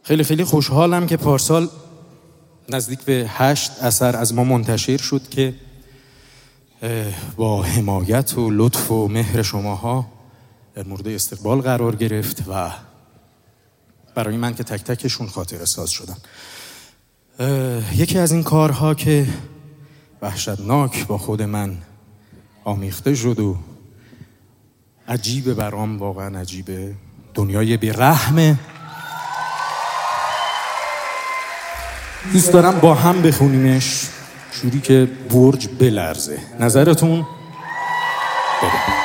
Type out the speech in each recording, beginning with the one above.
خیلی خیلی خوشحالم که پارسال نزدیک به 8 اثر از ما منتشر شد که با حمایت و لطف و مهر شماها در مورد استقبال قرار گرفت و برای من که تک تکشون خاطره ساز شدن. یکی از این کارها که وحشتناک با خود من آمیخته شد و عجیبه برام، واقعا عجیبه، دنیای بی‌رحمه. دوست دارم با هم بخونیمش جوری که برج بلرزه. نظرتون؟ بده.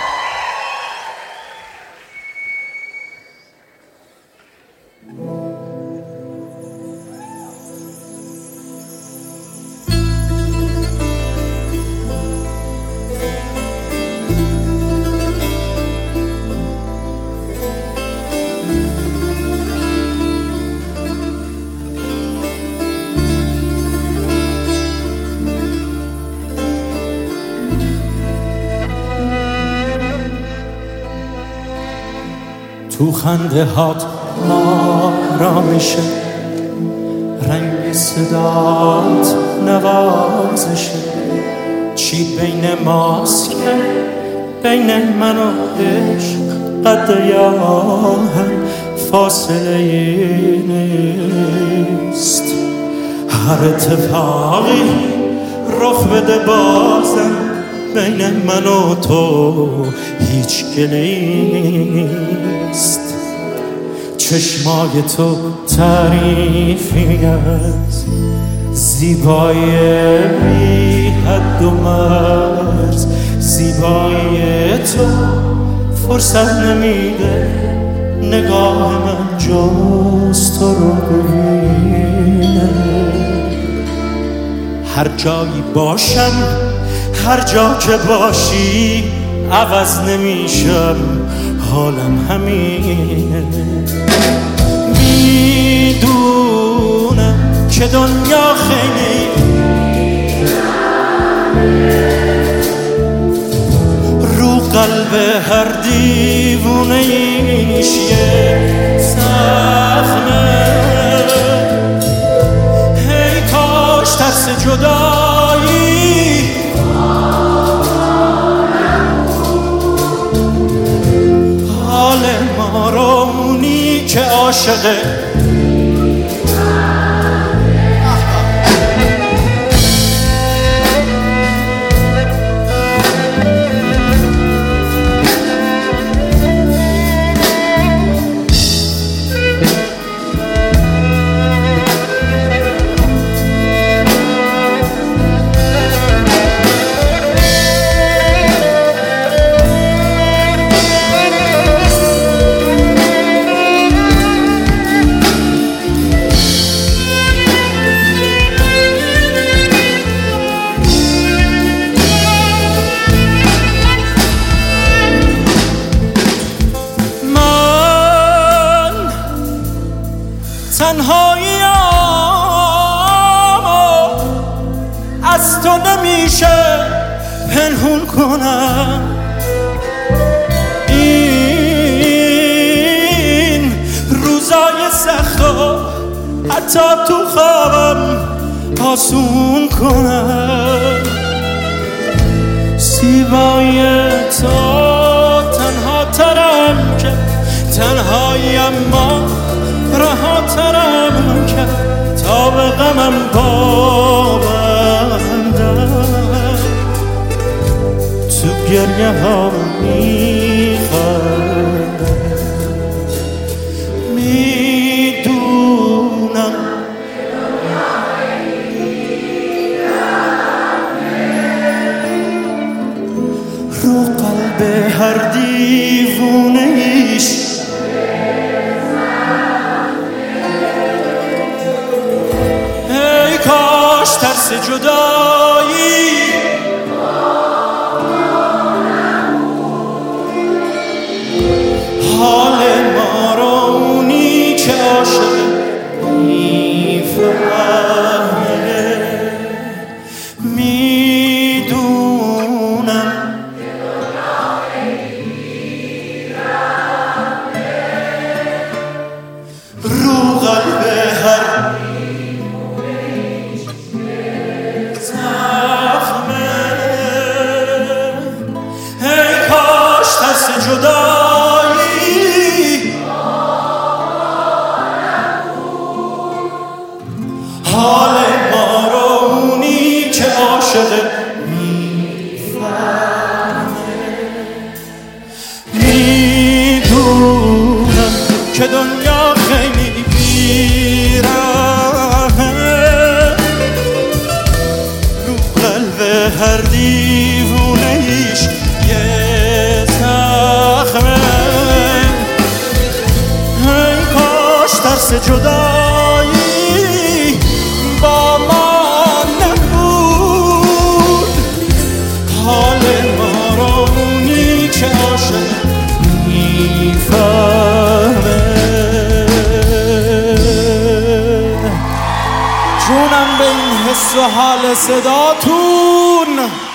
تو خنده هات آرامشه، رنگ صدات نوازشه، چی بین ماست که بین من و عشق قد یا هم فاصله نیست. هر اتفاقی رخ بده بازم بین من و تو هیچ گلی نیست. چشمای تو تعریفی از زیبایی بی حد و مرز، زیبایی تو فرصت نمیده نگاه من جز تو رو ببینه. هر جایی باشم، هر جا که باشی عوض نمیشم، حالم همینه. میدونم که دنیا خیلی رو قلب هر دیوونه ایش یه زخمه. هی کاش ترس جدایی حال ما رو اونی که عاشقه تنهایی‌امو از تو نمیشه پنهون کنم. این روزای سختو حتی تو خوابم آسون کنم. زیبایی تو تنها ترم که تنهاییم ما رها ترم کرد تا به غمم پابندم. تو گریه ها میخندم، میدونم رو قلب هر دیوونه ایش ترس جدایی حال ما رو اونی که عاشق میفهمه. میدونم رو قلب خیلی بیرحمه رو قلب هر دیوونه ایش یه زخمه ای کاش ترس جدایی با ما نبود حال ما رو اونی که عاشق میفهمه جونم به این حس و حال صداتون